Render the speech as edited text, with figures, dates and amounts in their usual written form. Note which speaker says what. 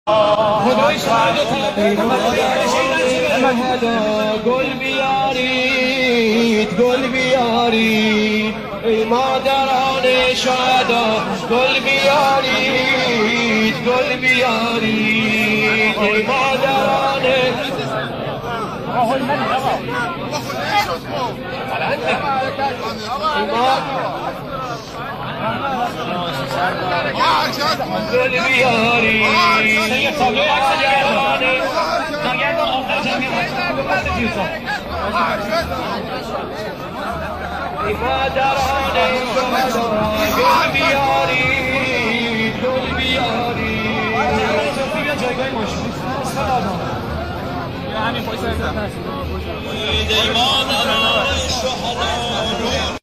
Speaker 1: خدای گل بیارید گل بیارید ای مادران شهدا گل بیارید گل بیارید ای مادران گل بیارید ای مادران گل بیارید گل بیارید جایگاه ماشین ای مادران